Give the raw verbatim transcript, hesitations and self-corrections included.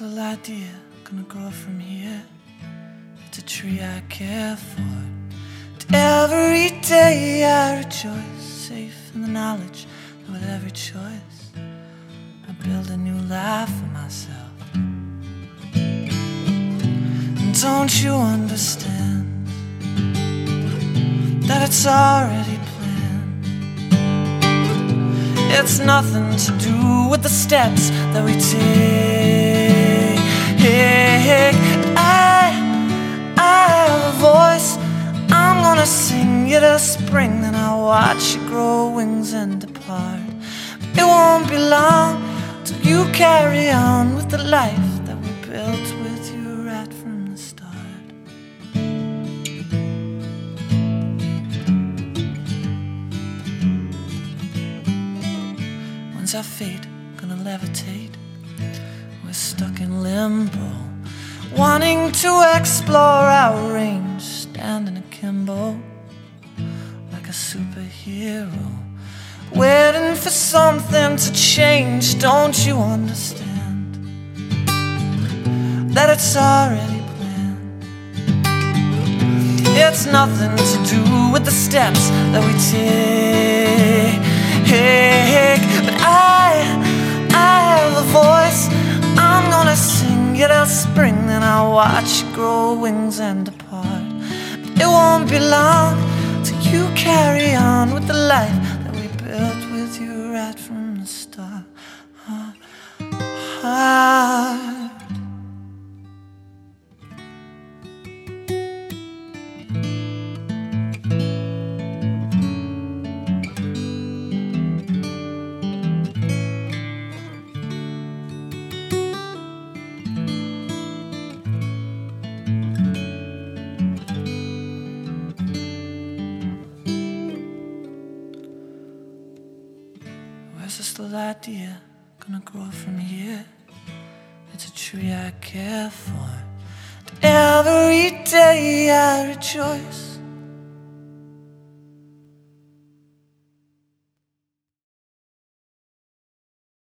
little idea gonna grow from here? It's a tree I care for. And every day I rejoice, safe in the knowledge that with every choice I build a new life for myself. And don't you understand that it's already planned? It's nothing to do with the steps that we take. I, I have a voice, I'm gonna sing you to spring, then I'll watch you grow wings and depart. But it won't be long till you carry on with the life that we built with you right from the start. When's our fate gonna levitate? We're stuck in limbo, wanting to explore our range, standing akimbo like a superhero, waiting for something to change. Don't you understand that it's already planned? It's nothing to do with the steps that we take. But I, I have a voice, I'm gonna sing you till spring, then I'll watch you grow wings and depart. But it won't be long till you carry on with the life that we built with you right from the start. Where's this little idea gonna grow from here? It's a tree I care for. And every day I rejoice,